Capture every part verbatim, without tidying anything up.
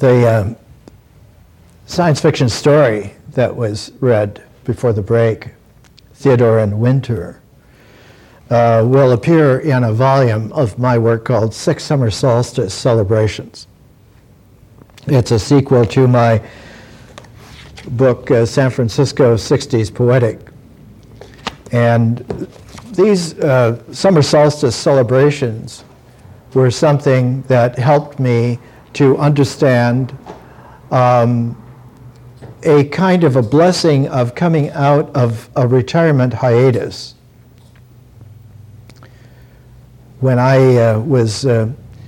the um, science fiction story that was read before the break, Theodore in Winter, uh, will appear in a volume of my work called Six Summer Solstice Celebrations. It's a sequel to my book, uh, San Francisco sixties Poetic. And these uh, summer solstice celebrations were something that helped me to understand um, a kind of a blessing of coming out of a retirement hiatus. When I uh, was uh,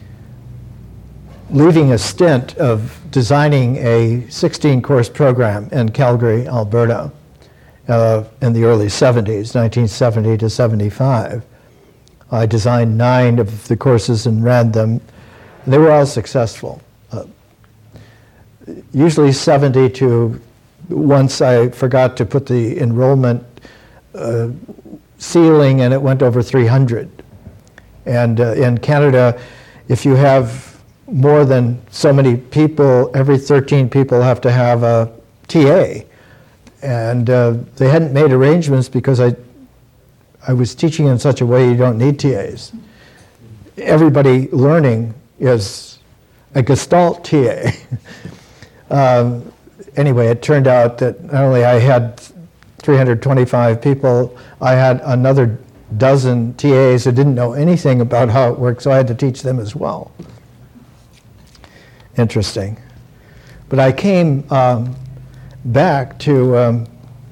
leaving a stint of designing a sixteen course program in Calgary, Alberta, uh, in the early seventies, nineteen seventy to seventy-five. I designed nine of the courses and ran them. They were all successful. Uh, usually seventy to, once I forgot to put the enrollment uh, ceiling and it went over three hundred. And uh, in Canada, if you have more than so many people, every thirteen people have to have a T A. And uh, they hadn't made arrangements because I, I was teaching in such a way you don't need T As. Everybody learning is a Gestalt T A. um, anyway, it turned out that not only I had three hundred twenty-five people, I had another dozen T As who didn't know anything about how it worked, so I had to teach them as well. Interesting. But I came um, back to, um,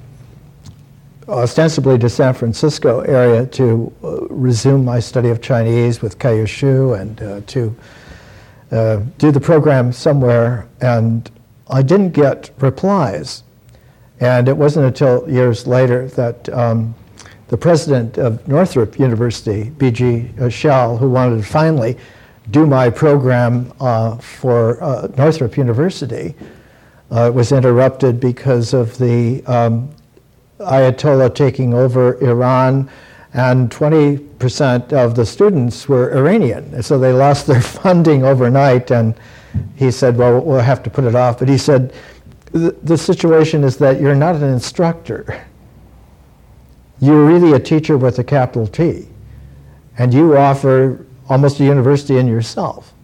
ostensibly to San Francisco area to uh, resume my study of Chinese with Kai Shu and uh, to uh, do the program somewhere, and I didn't get replies. And it wasn't until years later that um, the president of Northrop University, B G Schell, who wanted to finally do my program uh, for uh, Northrop University, uh, was interrupted because of the um, Ayatollah taking over Iran, and twenty percent of the students were Iranian. So they lost their funding overnight, and he said, well, we'll have to put it off. But he said, the, the situation is that you're not an instructor. You're really a teacher with a capital T, and you offer almost a university in yourself.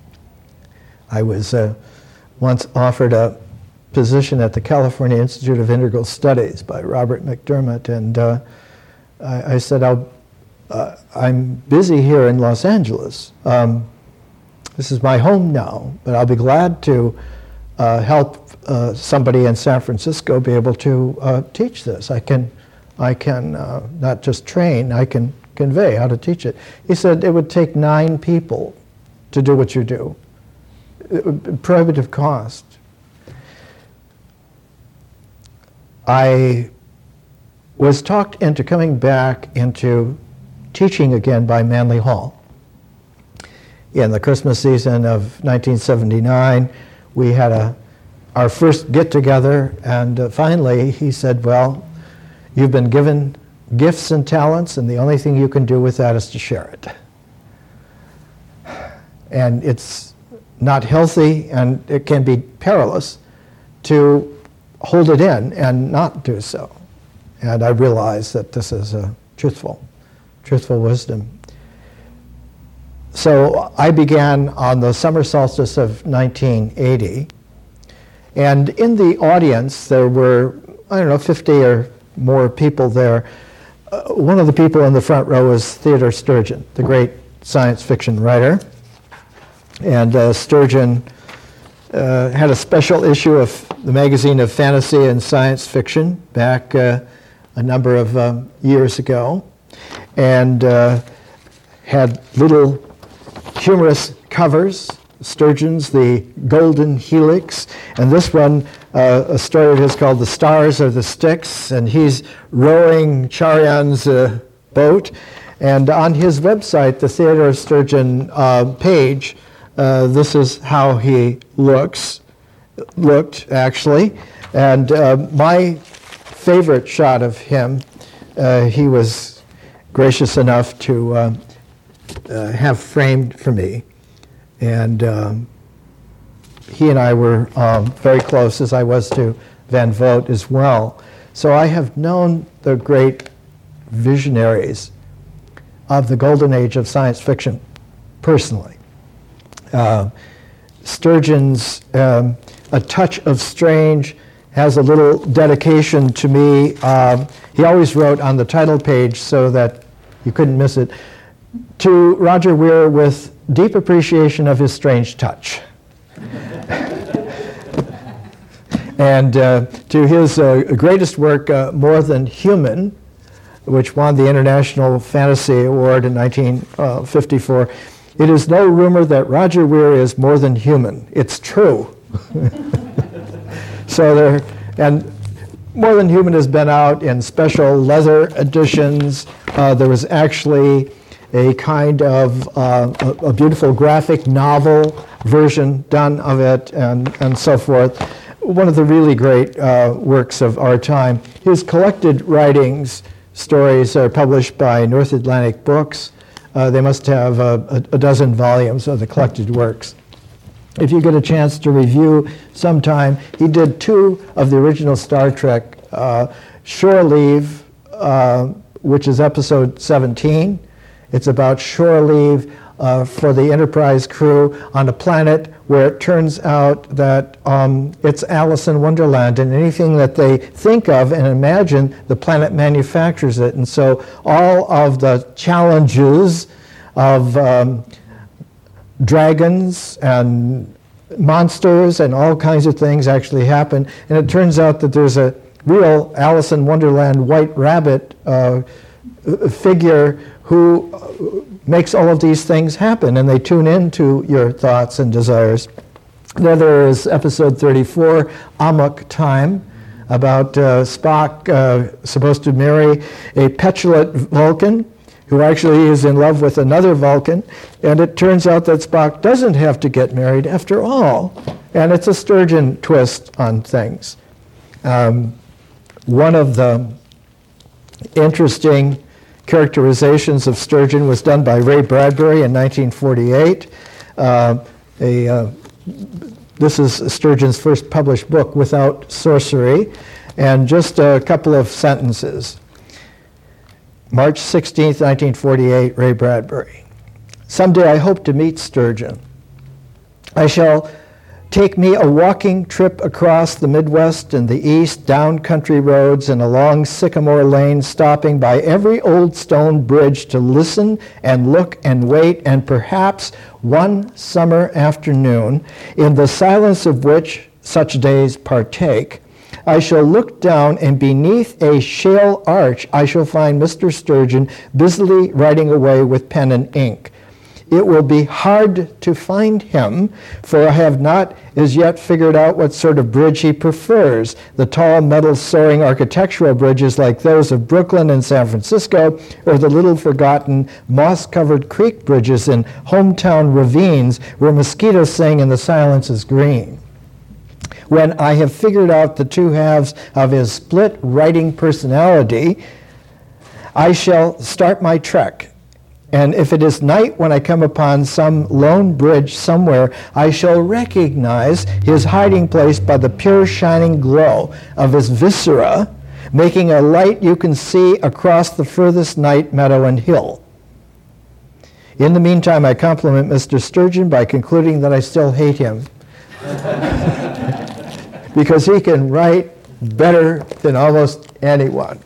I was uh, once offered a position at the California Institute of Integral Studies by Robert McDermott, and uh, I, I said, I'll, uh, I'm busy here in Los Angeles. Um, this is my home now, but I'll be glad to uh, help uh, somebody in San Francisco be able to uh, teach this. I can, I can uh, not just train, I can convey how to teach it. He said it would take nine people to do what you do. It would be prohibitive cost. I was talked into coming back into teaching again by Manly Hall. In the Christmas season of nineteen seventy-nine, we had a, our first get-together, and uh, finally he said, well, you've been given gifts and talents, and the only thing you can do with that is to share it. And it's not healthy, and it can be perilous to hold it in and not do so. And I realize that this is a truthful, truthful wisdom. So I began on the summer solstice of nineteen eighty, and in the audience there were, I don't know, fifty or more people there. Uh, one of the people in the front row was Theodore Sturgeon, the great science fiction writer. And uh, Sturgeon uh, had a special issue of the magazine of fantasy and science fiction back uh, a number of um, years ago, and uh, had little humorous covers. Sturgeon's The Golden Helix, and this one, uh, a story of his called The Stars Are the Sticks, and he's rowing Charyan's uh, boat. And on his website, the Theodore Sturgeon uh, page, uh, this is how he looks, looked actually. And uh, my favorite shot of him, uh, he was gracious enough to uh, uh, have framed for me. And um, he and I were um, very close, as I was to Van Vogt as well. So I have known the great visionaries of the golden age of science fiction personally. Uh, Sturgeon's um, A Touch of Strange has a little dedication to me. Um, he always wrote on the title page so that you couldn't miss it, to Roger Weir with deep appreciation of his strange touch. And uh, to his uh, greatest work, uh, More Than Human, which won the International Fantasy Award in nineteen fifty-four, it is no rumor that Roger Weir is more than human. It's true. So there, and More Than Human has been out in special leather editions. Uh, there was actually a kind of uh, a, a beautiful graphic novel version done of it, and, and so forth. One of the really great uh, works of our time. His collected writings, stories, are published by North Atlantic Books. Uh, they must have a, a, a dozen volumes of the collected works. If you get a chance to review sometime, he did two of the original Star Trek, uh, Shore Leave, uh, which is episode seventeen. It's about shore leave uh, for the Enterprise crew on a planet where it turns out that um, it's Alice in Wonderland, and anything that they think of and imagine, the planet manufactures it. And so all of the challenges of um, dragons and monsters and all kinds of things actually happen. And it turns out that there's a real Alice in Wonderland white rabbit uh, figure who makes all of these things happen, and they tune into your thoughts and desires. Then there is episode thirty-four, Amok Time, about uh, Spock uh, supposed to marry a petulant Vulcan who actually is in love with another Vulcan, and it turns out that Spock doesn't have to get married after all, and it's a Sturgeon twist on things. Um, one of the interesting characterizations of Sturgeon was done by Ray Bradbury in nineteen forty-eight. Uh, a, uh, this is Sturgeon's first published book, Without Sorcery, and just a couple of sentences. March sixteenth, nineteen forty-eight, Ray Bradbury. Someday I hope to meet Sturgeon. I shall take me a walking trip across the Midwest and the East, down country roads and along Sycamore Lane, stopping by every old stone bridge to listen and look and wait, and perhaps one summer afternoon, in the silence of which such days partake, I shall look down, and beneath a shale arch I shall find Mister Sturgeon busily writing away with pen and ink. It will be hard to find him, for I have not as yet figured out what sort of bridge he prefers, the tall, metal-soaring architectural bridges like those of Brooklyn and San Francisco, or the little forgotten moss-covered creek bridges in hometown ravines where mosquitoes sing and the silence is green. When I have figured out the two halves of his split writing personality, I shall start my trek. And if it is night when I come upon some lone bridge somewhere, I shall recognize his hiding place by the pure shining glow of his viscera, making a light you can see across the furthest night, meadow, and hill. In the meantime, I compliment Mister Sturgeon by concluding that I still hate him. Because he can write better than almost anyone.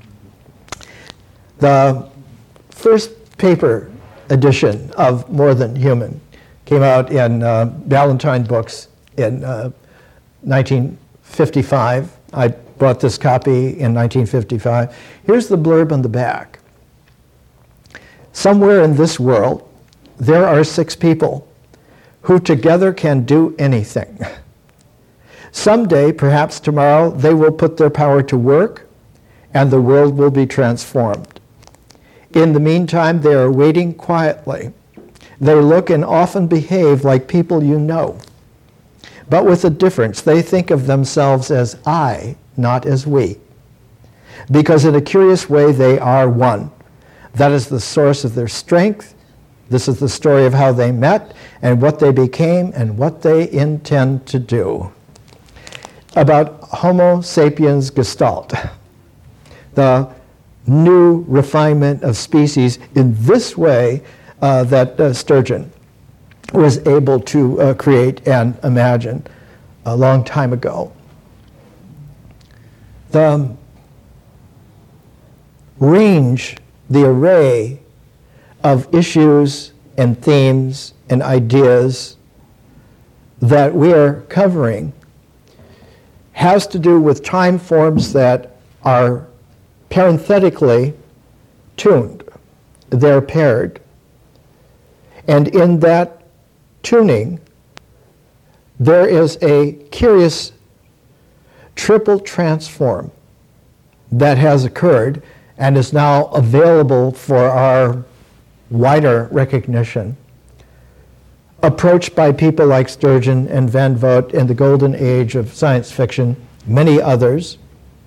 The first paper edition of More Than Human came out in uh, Ballantine Books in uh, nineteen fifty-five. I bought this copy in nineteen fifty-five. Here's the blurb on the back. Somewhere in this world, there are six people who together can do anything. Someday, perhaps tomorrow, they will put their power to work, and the world will be transformed. In the meantime, they are waiting quietly. They look and often behave like people you know. But with a difference, they think of themselves as I, not as we. Because in a curious way, they are one. That is the source of their strength This is the story of how they met and what they became and what they intend to do. About Homo sapiens Gestalt, the new refinement of species in this way uh, that uh, Sturgeon was able to uh, create and imagine a long time ago. The range, the array of issues and themes and ideas that we are covering has to do with time forms that are parenthetically tuned. They're paired. And in that tuning, there is a curious triple transform that has occurred and is now available for our wider recognition, approached by people like Sturgeon and Van Vogt in the golden age of science fiction, many others.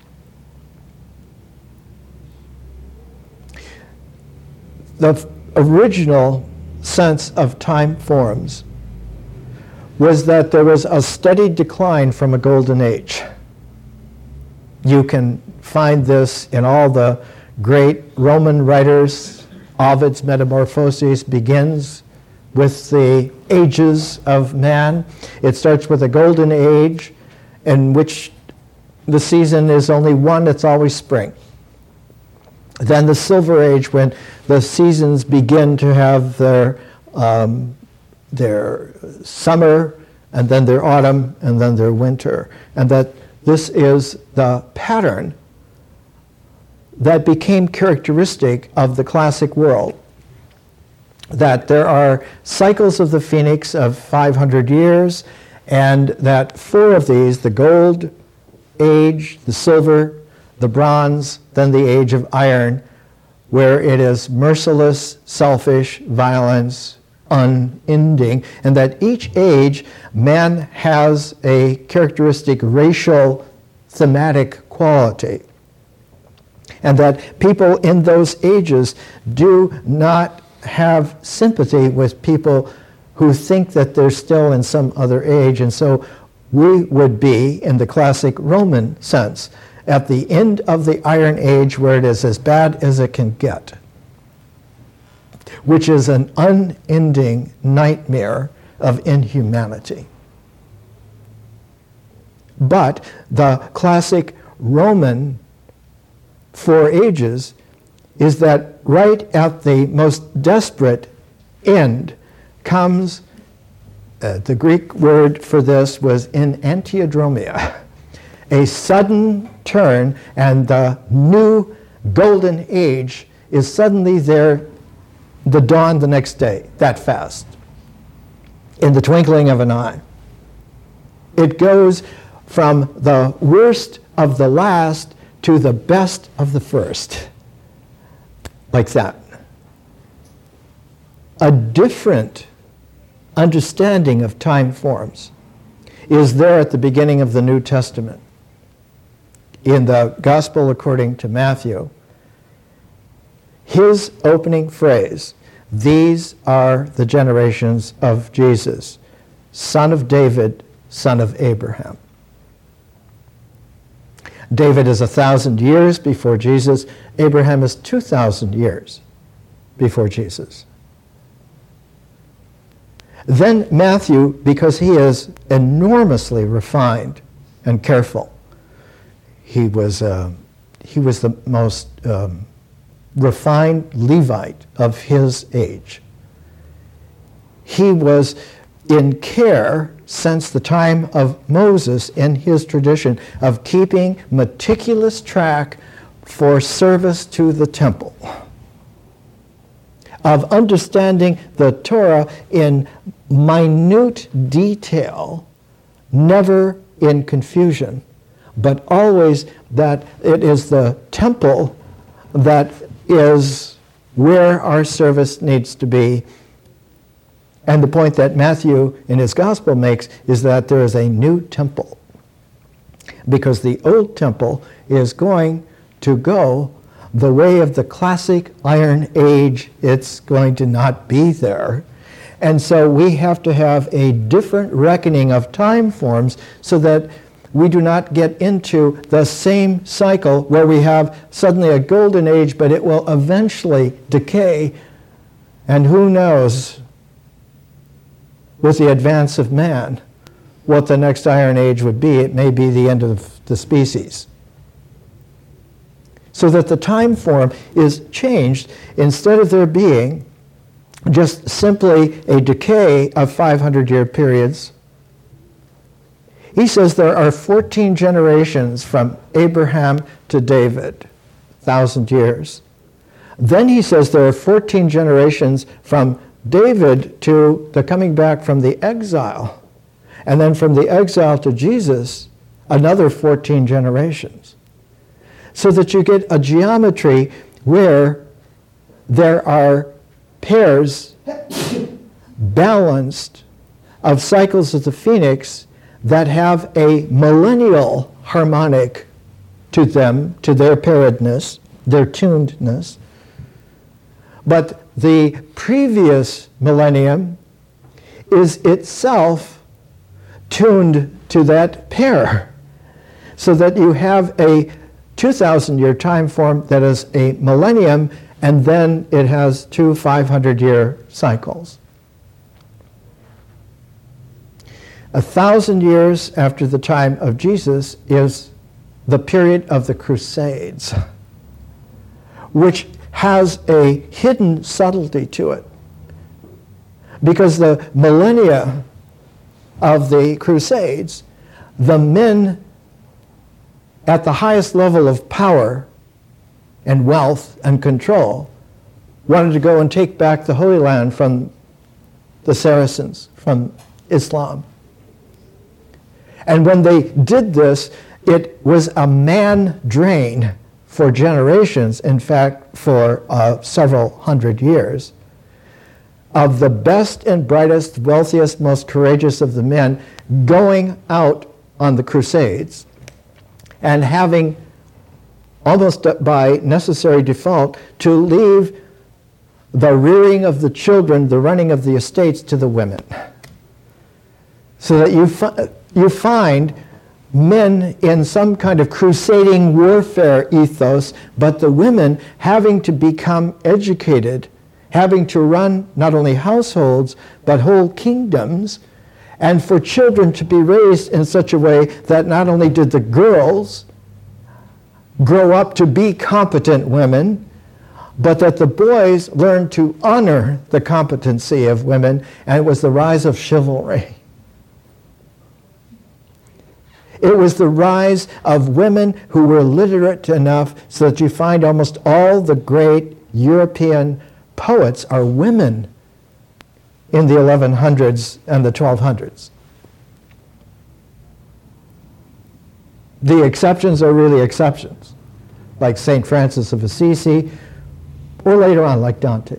The original sense of time forms was that there was a steady decline from a golden age. You can find this in all the great Roman writers. Ovid's Metamorphoses begins with the ages of man. It starts with a golden age in which the season is only one, it's always spring. Then the Silver Age, when the seasons begin to have their, um, their summer, and then their autumn, and then their winter. And that this is the pattern that became characteristic of the classic world. That there are cycles of the phoenix of five hundred years, and that four of these, the gold age, the silver, the bronze, then the age of iron, where it is merciless, selfish, violence, unending, and that each age man has a characteristic racial thematic quality. And that people in those ages do not have sympathy with people who think that they're still in some other age. And so we would be, in the classic Roman sense, at the end of the Iron Age, where it is as bad as it can get, which is an unending nightmare of inhumanity. But the classic Roman Four Ages is that right at the most desperate end comes, uh, the Greek word for this was enantiodromia, a sudden turn, and the new golden age is suddenly there, the dawn the next day, that fast, in the twinkling of an eye. It goes from the worst of the last to the best of the first, like that. A different understanding of time forms is there at the beginning of the New Testament. In the Gospel according to Matthew, his opening phrase, "These are the generations of Jesus, son of David, son of Abraham." David is a thousand years before Jesus. Abraham is two thousand years before Jesus. Then Matthew, because he is enormously refined and careful, he was, uh, he was the most um, refined Levite of his age. He was in care since the time of Moses in his tradition of keeping meticulous track for service to the temple, of understanding the Torah in minute detail, never in confusion, but always that it is the temple that is where our service needs to be. And the point that Matthew in his gospel makes is that there is a new temple, because the old temple is going to go the way of the classic Iron Age, it's going to not be there. And so we have to have a different reckoning of time forms so that we do not get into the same cycle where we have suddenly a golden age, but it will eventually decay. And who knows, with the advance of man, what the next Iron Age would be. It may be the end of the species. So that the time form is changed. Instead of there being just simply a decay of five hundred year periods, he says there are fourteen generations from Abraham to David, thousand years. Then he says there are fourteen generations from David to the coming back from the exile. And then from the exile to Jesus, another fourteen generations. So that you get a geometry where there are pairs balanced of cycles of the phoenix that have a millennial harmonic to them, to their pairedness, their tunedness. But the previous millennium is itself tuned to that pair, so that you have a two thousand year time form that is a millennium, and then it has two five hundred year cycles. A thousand years after the time of Jesus is the period of the Crusades, which has a hidden subtlety to it. Because the millennia of the Crusades, the men at the highest level of power and wealth and control wanted to go and take back the Holy Land from the Saracens, from Islam. And when they did this, it was a man drain for generations, in fact, for uh, several hundred years, of the best and brightest, wealthiest, most courageous of the men going out on the Crusades and having, almost by necessary default, to leave the rearing of the children, the running of the estates to the women. So that you, fi- you find men in some kind of crusading warfare ethos, but the women having to become educated, having to run not only households, but whole kingdoms, and for children to be raised in such a way that not only did the girls grow up to be competent women, but that the boys learned to honor the competency of women, and it was the rise of chivalry. It was the rise of women who were literate enough so that you find almost all the great European poets are women in the eleven hundreds and the twelve hundreds. The exceptions are really exceptions, like Saint Francis of Assisi, or later on, like Dante.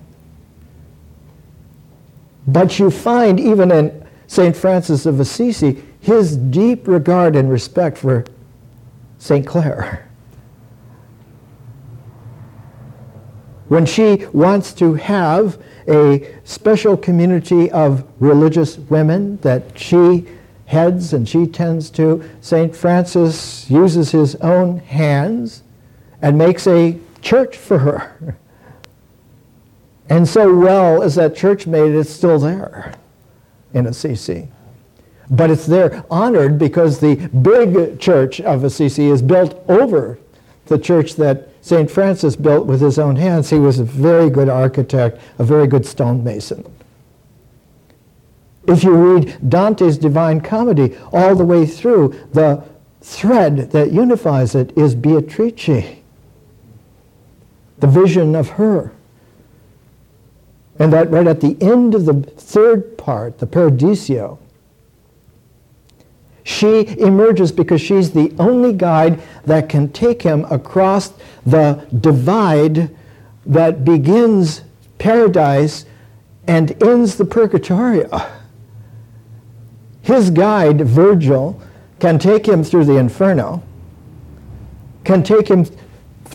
But you find even in Saint Francis of Assisi his deep regard and respect for Saint Clare. When she wants to have a special community of religious women that she heads and she tends to, Saint Francis uses his own hands and makes a church for her. And so well as that church made, it's still there in Assisi. But it's there honored because the big church of Assisi is built over the church that Saint Francis built with his own hands. He was a very good architect, a very good stonemason. If you read Dante's Divine Comedy all the way through, the thread that unifies it is Beatrice, the vision of her. And that right at the end of the third part, the Paradiso, she emerges because she's the only guide that can take him across the divide that begins paradise and ends the Purgatorio. His guide, Virgil, can take him through the Inferno, can take him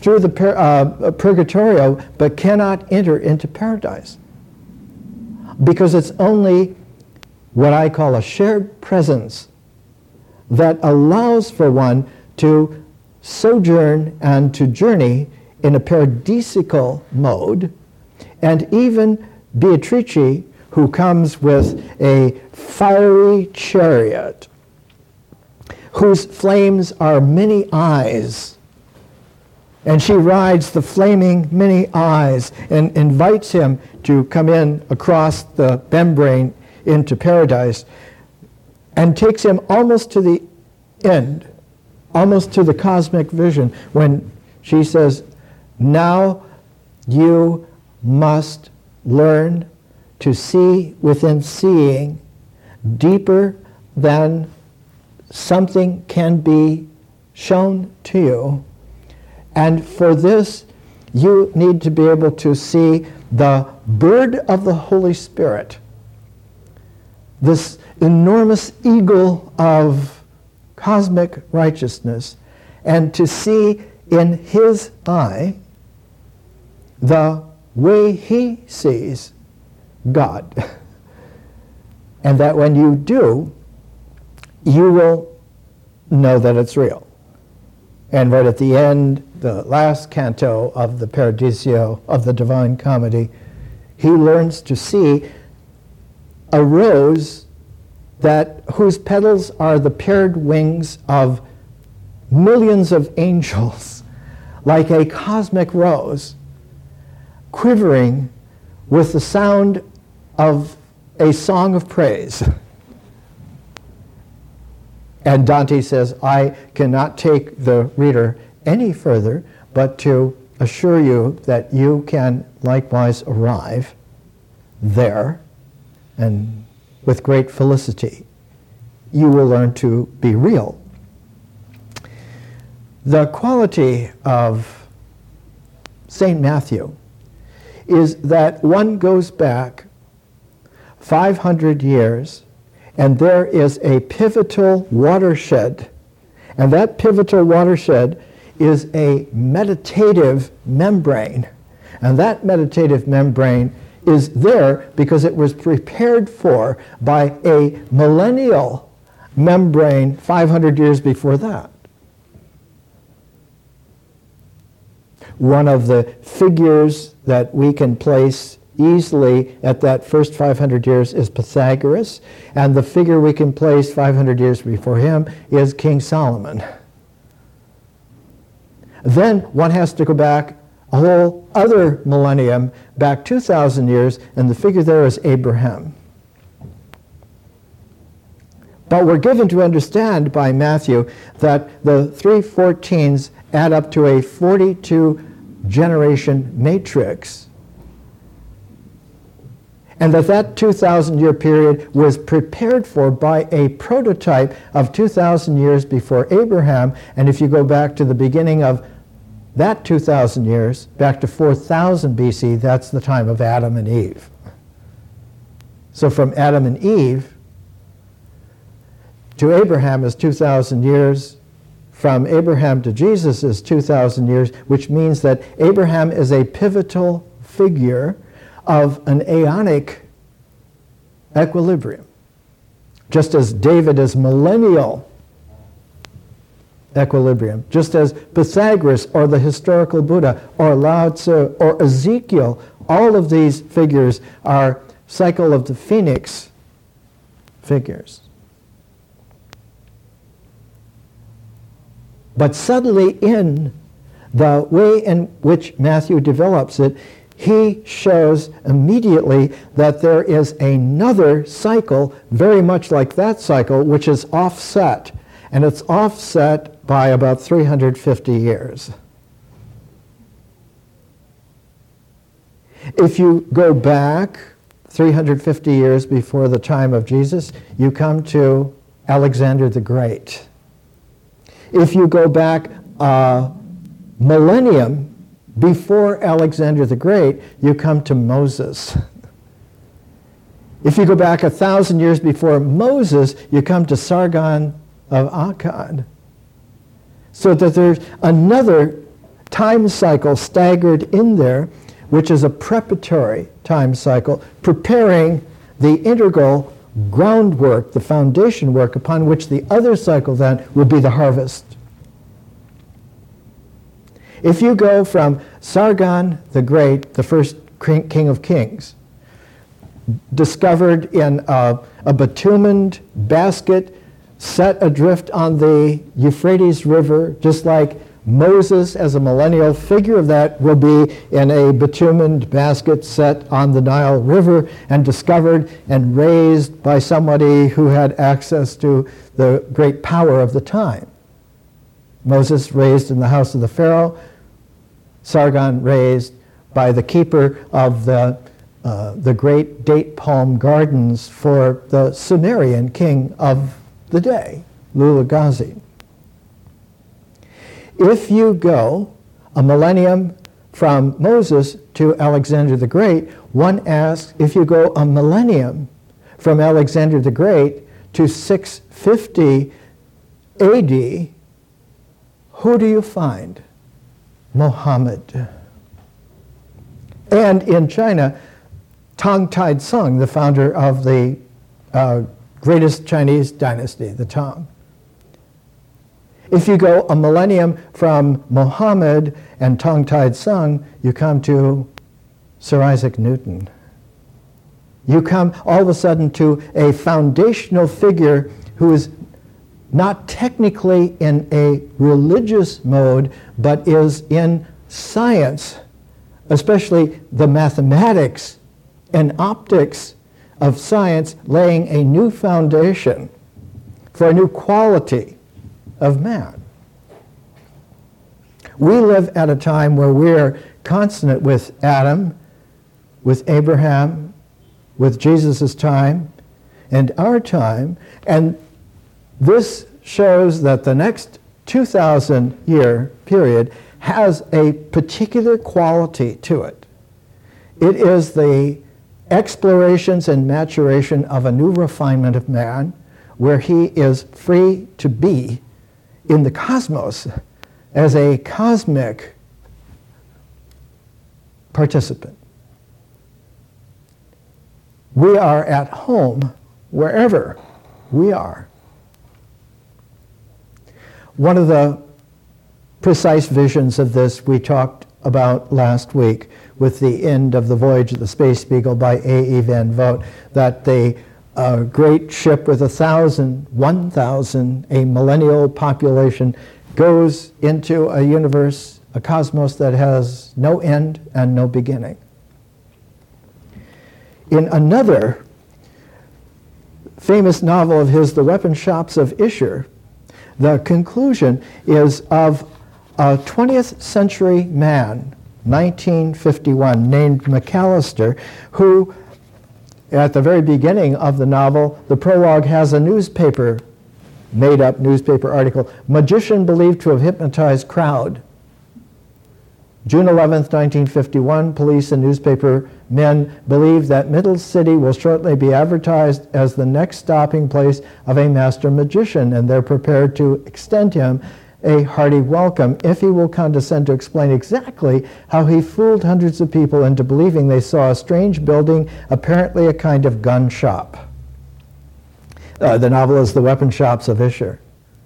through the pur- uh, purgatorio but cannot enter into paradise. Because it's only what I call a shared presence that allows for one to sojourn and to journey in a paradisical mode. And even Beatrice, who comes with a fiery chariot, whose flames are many eyes, and she rides the flaming many eyes and invites him to come in across the membrane into paradise, and takes him almost to the end, almost to the cosmic vision, when she says, now you must learn to see within seeing deeper than something can be shown to you. And for this, you need to be able to see the bird of the Holy Spirit, this enormous eagle of cosmic righteousness, and to see in his eye the way he sees God. And that when you do, you will know that it's real. And right at the end, the last canto of the Paradiso, of the Divine Comedy, he learns to see a rose that whose petals are the paired wings of millions of angels, like a cosmic rose, quivering with the sound of a song of praise. And Dante says, I cannot take the reader any further but to assure you that you can likewise arrive there, and with great felicity you will learn to be real. The quality of Saint Matthew is that one goes back five hundred years, and there is a pivotal watershed, and that pivotal watershed is a meditative membrane, and that meditative membrane is there because it was prepared for by a millennial membrane five hundred years before that. One of the figures that we can place easily at that first five hundred years is Pythagoras, and the figure we can place five hundred years before him is King Solomon. Then one has to go back a whole other millennium, back two thousand years, and the figure there is Abraham. But we're given to understand by Matthew that the three fourteens add up to a forty-two generation matrix, and that that two thousand year period was prepared for by a prototype of two thousand years before Abraham. And if you go back to the beginning of that two thousand years, back to four thousand B C, that's the time of Adam and Eve. So from Adam and Eve to Abraham is two thousand years. From Abraham to Jesus is two thousand years, which means that Abraham is a pivotal figure of an aeonic equilibrium, just as David is millennial equilibrium, just as Pythagoras or the historical Buddha or Lao Tzu or Ezekiel, all of these figures are cycle of the phoenix figures. But suddenly, in the way in which Matthew develops it, he shows immediately that there is another cycle very much like that cycle, which is offset. And it's offset by about three hundred fifty years. If you go back three hundred fifty years before the time of Jesus, you come to Alexander the Great. If you go back a millennium before Alexander the Great, you come to Moses. If you go back a thousand years before Moses, you come to Sargon of Akkad. So that there's another time cycle staggered in there, which is a preparatory time cycle, preparing the integral groundwork, the foundation work, upon which the other cycle then will be the harvest. If you go from Sargon the Great, the first king of kings, discovered in a, a bitumened basket set adrift on the Euphrates River, just like Moses as a millennial figure of that will be in a bitumened basket set on the Nile River and discovered and raised by somebody who had access to the great power of the time. Moses raised in the house of the Pharaoh, Sargon raised by the keeper of the, uh, the great date palm gardens for the Sumerian king of the day, Lulagazi. If you go a millennium from Moses to Alexander the Great, one asks, if you go a millennium from Alexander the Great to six fifty A D, who do you find? Muhammad. And in China, Tang Tai-tsung, the founder of the uh, greatest Chinese dynasty, the Tang. If you go a millennium from Muhammad and Tang Tai-tsung, you come to Sir Isaac Newton. You come all of a sudden to a foundational figure who is not technically in a religious mode, but is in science, especially the mathematics and optics of science, laying a new foundation for a new quality of man. We live at a time where we're consonant with Adam, with Abraham, with Jesus' time, and our time, and this shows that the next two thousand year period has a particular quality to it. It is the explorations and maturation of a new refinement of man, where he is free to be in the cosmos as a cosmic participant. We are at home wherever we are. One of the precise visions of this we talked about last week with the end of the Voyage of the Space Beagle by A E Van Vogt, that the uh, great ship with a thousand, one thousand, a millennial population goes into a universe, a cosmos that has no end and no beginning. In another famous novel of his, The Weapon Shops of Isher, the conclusion is of a twentieth century man, nineteen fifty-one, named McAllister, who at the very beginning of the novel, the prologue has a newspaper, made-up newspaper article, magician believed to have hypnotized crowd. June eleventh, nineteen fifty-one, police and newspaper men believe that Middle City will shortly be advertised as the next stopping place of a master magician, and they're prepared to extend him a hearty welcome if he will condescend to explain exactly how he fooled hundreds of people into believing they saw a strange building, apparently a kind of gun shop. Uh, the novel is The Weapon Shops of Isher.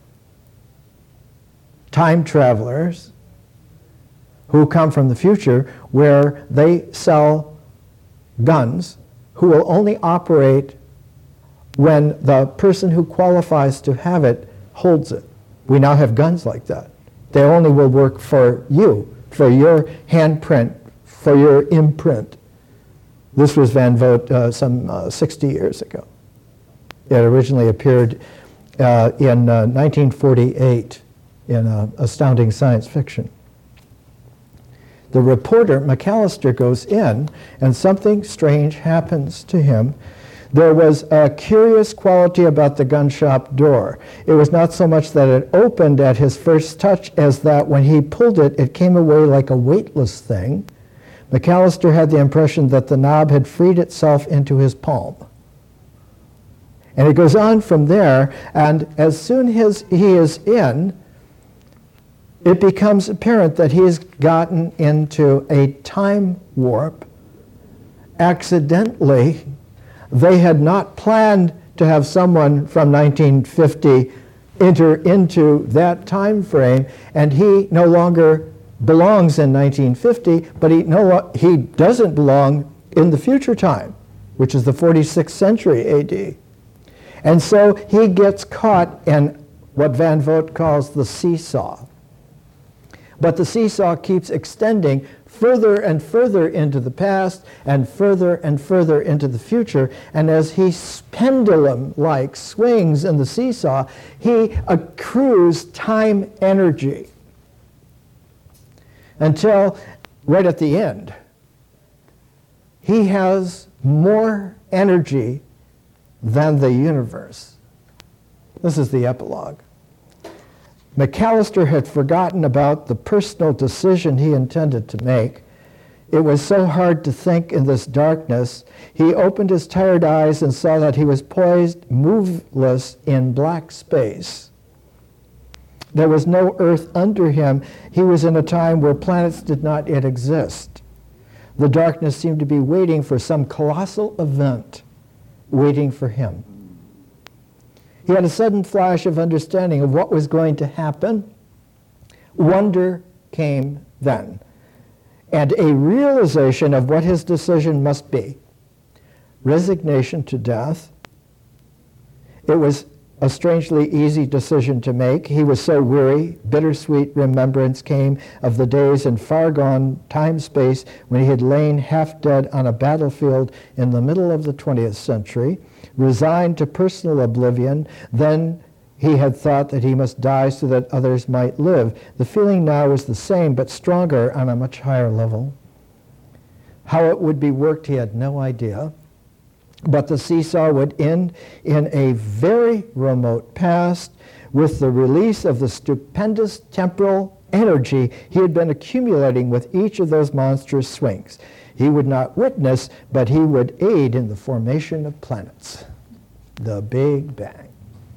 Time travelers who come from the future, where they sell guns, who will only operate when the person who qualifies to have it holds it. We now have guns like that. They only will work for you, for your handprint, for your imprint. This was Van Vogt uh, some uh, sixty years ago. It originally appeared uh, in uh, nineteen forty-eight in uh, Astounding Science Fiction. The reporter, McAllister, goes in, and something strange happens to him. There was a curious quality about the gun shop door. It was not so much that it opened at his first touch as that when he pulled it, it came away like a weightless thing. McAllister had the impression that the knob had freed itself into his palm. And it goes on from there, and as soon as he is in, it becomes apparent that he has gotten into a time warp accidentally. They had not planned to have someone from nineteen fifty enter into that time frame, and he no longer belongs in nineteen fifty, but he, no, he doesn't belong in the future time, which is the forty-sixth century A D. And so he gets caught in what Van Vogt calls the seesaw. But the seesaw keeps extending further and further into the past and further and further into the future. And as he pendulum-like swings in the seesaw, he accrues time energy until right at the end, he has more energy than the universe. This is the epilogue. McAllister had forgotten about the personal decision he intended to make. It was so hard to think in this darkness. He opened his tired eyes and saw that he was poised, moveless in black space. There was no earth under him. He was in a time where planets did not yet exist. The darkness seemed to be waiting for some colossal event, waiting for him. He had a sudden flash of understanding of what was going to happen. Wonder came then, and a realization of what his decision must be. Resignation to death. It was a strangely easy decision to make. He was so weary. Bittersweet remembrance came of the days in far-gone time-space when he had lain half-dead on a battlefield in the middle of the twentieth century, resigned to personal oblivion. Then he had thought that he must die so that others might live. The feeling now was the same, but stronger on a much higher level. How it would be worked, he had no idea. But the seesaw would end in a very remote past with the release of the stupendous temporal energy he had been accumulating with each of those monstrous swings. He would not witness, but he would aid in the formation of planets. The Big Bang.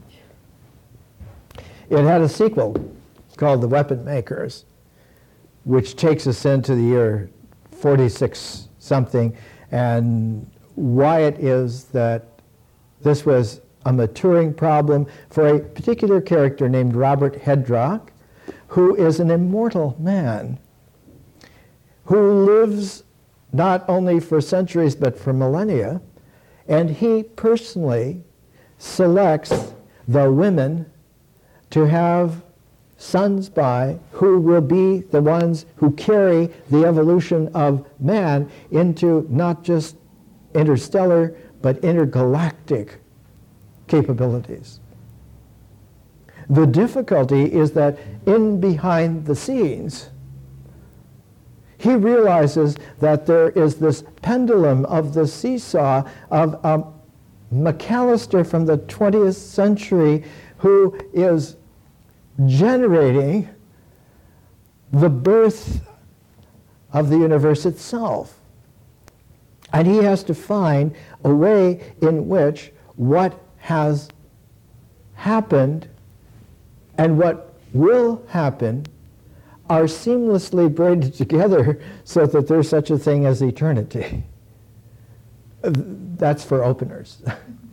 It had a sequel called The Weapon Makers, which takes us into the year forty-six something, and why it is that this was a maturing problem for a particular character named Robert Hedrock, who is an immortal man who lives not only for centuries but for millennia, and he personally selects the women to have sons by who will be the ones who carry the evolution of man into not just interstellar but intergalactic capabilities. The difficulty is that in behind the scenes, he realizes that there is this pendulum of the seesaw of um, McAllister from the twentieth century who is generating the birth of the universe itself. And he has to find a way in which what has happened and what will happen are seamlessly braided together so that there's such a thing as eternity. That's for openers.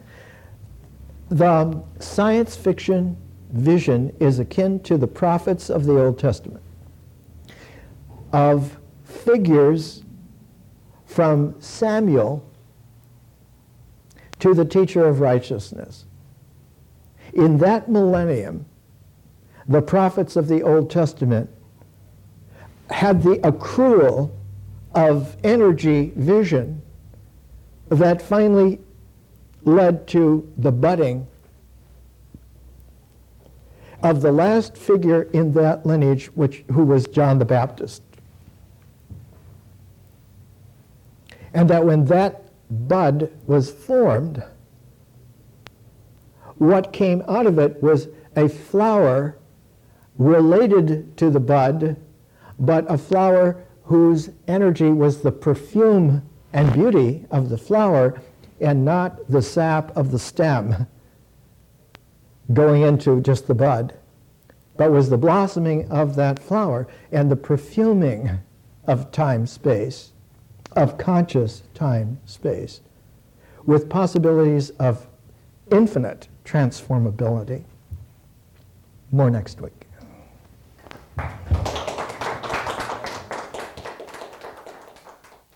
The science fiction vision is akin to the prophets of the Old Testament, of figures from Samuel to the teacher of righteousness. In that millennium, the prophets of the Old Testament had the accrual of energy vision that finally led to the budding of the last figure in that lineage, which, who was John the Baptist. And that when that bud was formed, what came out of it was a flower related to the bud, but a flower whose energy was the perfume and beauty of the flower and not the sap of the stem going into just the bud. but was the blossoming of that flower and the perfuming of time-space, of conscious time-space, with possibilities of infinite transformability. More next week.